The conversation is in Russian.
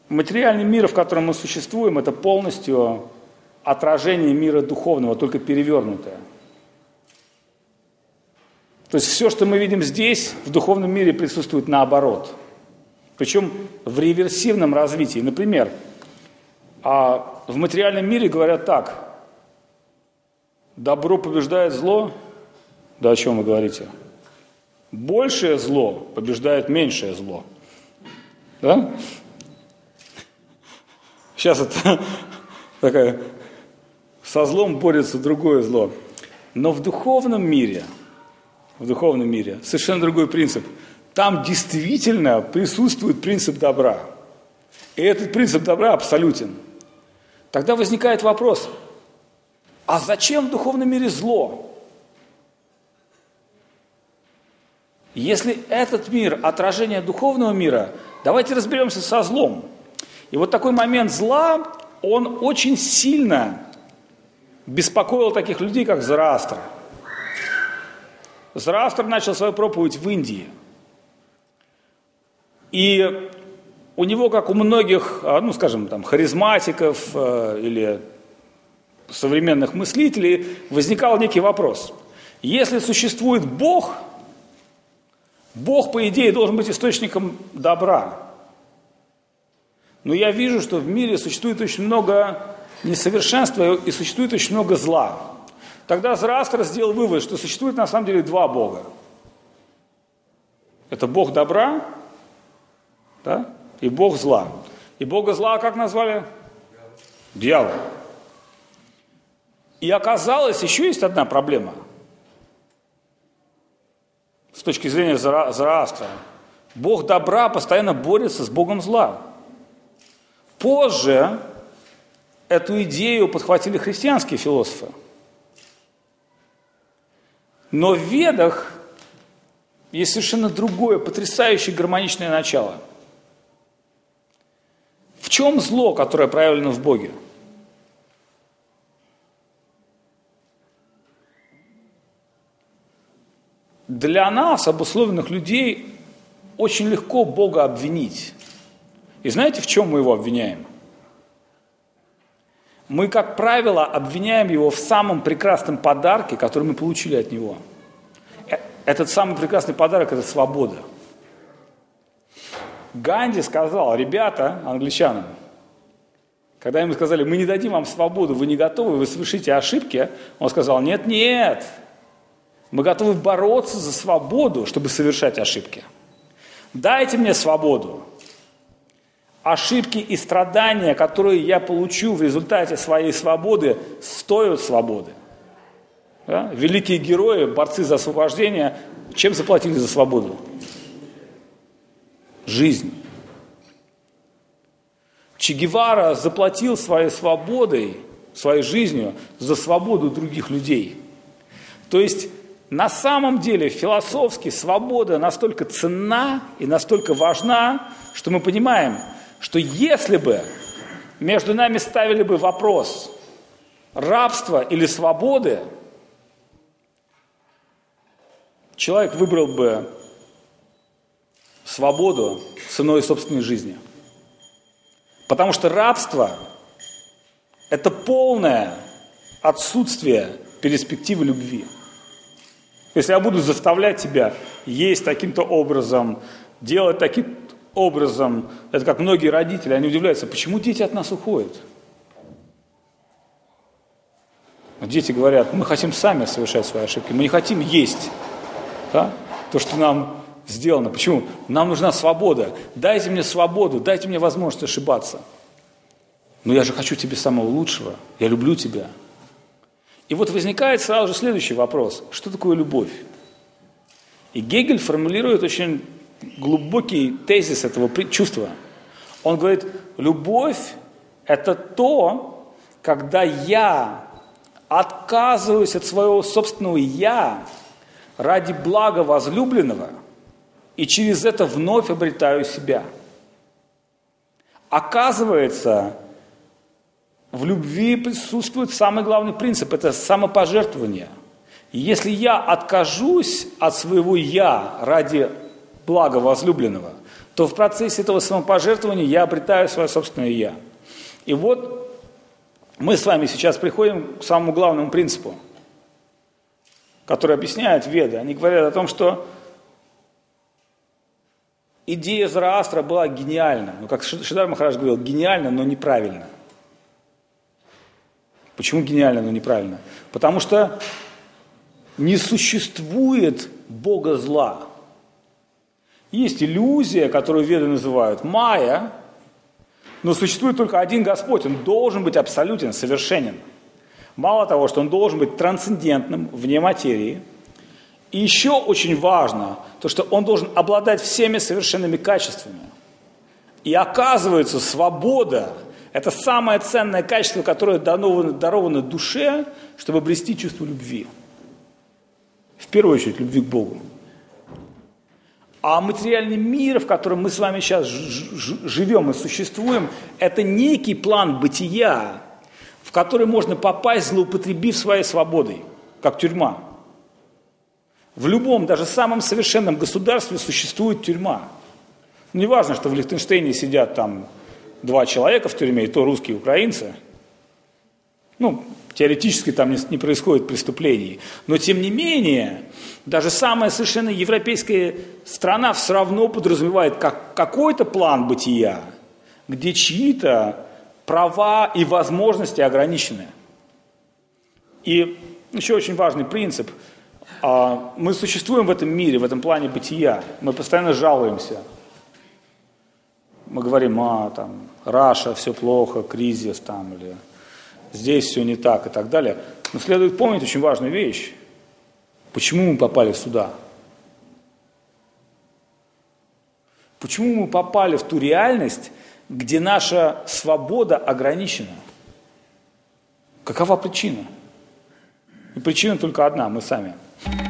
материальный мир, в котором мы существуем, это полностью отражение мира духовного, только перевернутое. То есть все, что мы видим здесь, в духовном мире присутствует наоборот. Причем в реверсивном развитии. Например, в материальном мире говорят так: добро побеждает зло. Да о чем вы говорите? Большее зло побеждает меньшее зло. Да? Сейчас это такая, со злом борется другое зло. Но в духовном мире совершенно другой принцип. Там действительно присутствует принцип добра. И этот принцип добра абсолютен. Тогда возникает вопрос: а зачем в духовном мире зло? Если этот мир – отражение духовного мира, давайте разберемся со злом. И вот такой момент зла, он очень сильно беспокоил таких людей, как Зороастр. Зороастр начал свою проповедь в Индии. И у него, как у многих, харизматиков или современных мыслителей, возникал некий вопрос. Если существует Бог, Бог, по идее, должен быть источником добра. Но я вижу, что в мире существует очень много несовершенства и существует очень много зла. Тогда Зороастр сделал вывод, что существует на самом деле два Бога. Это Бог добра, да, и Бог зла. И Бога зла как назвали? Дьявол. И оказалось, еще есть одна проблема. С точки зрения Зороастра. Бог добра постоянно борется с Богом зла. Позже эту идею подхватили христианские философы. Но в Ведах есть совершенно другое, потрясающее гармоничное начало. В чем зло, которое проявлено в Боге? Для нас, обусловленных людей, очень легко Бога обвинить. И знаете, в чем мы его обвиняем? Мы, как правило, обвиняем его в самом прекрасном подарке, который мы получили от него. Этот самый прекрасный подарок – это свобода. Ганди сказал: ребята, англичанам, когда ему сказали: мы не дадим вам свободу, вы не готовы, вы совершите ошибки, он сказал: нет, мы готовы бороться за свободу, чтобы совершать ошибки. Дайте мне свободу. Ошибки и страдания, которые я получу в результате своей свободы, стоят свободы. Да? Великие герои, борцы за освобождение, чем заплатили за свободу? Жизнь. Че Гевара заплатил своей свободой, своей жизнью за свободу других людей. То есть на самом деле философски свобода настолько ценна и настолько важна, что мы понимаем, что если бы между нами ставили бы вопрос рабства или свободы, человек выбрал бы свободу ценой собственной жизни. Потому что рабство – это полное отсутствие перспективы любви. Если я буду заставлять тебя есть таким-то образом, делать таким образом, это как многие родители, они удивляются, почему дети от нас уходят. Дети говорят: мы хотим сами совершать свои ошибки, мы не хотим есть, да, то, что нам сделано. Почему? Нам нужна свобода. Дайте мне свободу, дайте мне возможность ошибаться. Но я же хочу тебе самого лучшего, я люблю тебя. И вот возникает сразу же следующий вопрос. Что такое любовь? И Гегель формулирует очень глубокий тезис этого чувства. Он говорит: любовь – это то, когда я отказываюсь от своего собственного «я» ради блага возлюбленного и через это вновь обретаю себя. Оказывается, в любви присутствует самый главный принцип – это самопожертвование. И если я откажусь от своего «я» ради блага возлюбленного, то в процессе этого самопожертвования я обретаю свое собственное «я». И вот мы с вами сейчас приходим к самому главному принципу, который объясняют Веды. Они говорят о том, что идея Зараастра была гениальна. Ну, как Шридар Махарадж говорил, гениальна, но неправильно. Почему гениально, но неправильно? Потому что не существует Бога зла. Есть иллюзия, которую Веды называют майя, но существует только один Господь. Он должен быть абсолютен, совершенен. Мало того, что он должен быть трансцендентным, вне материи. И еще очень важно, то, что он должен обладать всеми совершенными качествами. И оказывается, свобода – это самое ценное качество, которое даровано душе, чтобы обрести чувство любви. В первую очередь, любви к Богу. А материальный мир, в котором мы с вами сейчас живем и существуем, это некий план бытия, в который можно попасть, злоупотребив своей свободой, как тюрьма. В любом, даже самом совершенном государстве существует тюрьма. Не важно, что в Лихтенштейне сидят там 2 человека в тюрьме, и то русские и украинцы. Ну, теоретически там не происходит преступлений. Но тем не менее, даже самая совершенно европейская страна все равно подразумевает какой-то план бытия, где чьи-то права и возможности ограничены. И еще очень важный принцип. Мы существуем в этом мире, в этом плане бытия. Мы постоянно жалуемся. Мы говорим, там, Раша, все плохо, кризис там, или здесь все не так и так далее. Но следует помнить очень важную вещь. Почему мы попали сюда? Почему мы попали в ту реальность, где наша свобода ограничена? Какова причина? И причина только одна – мы сами.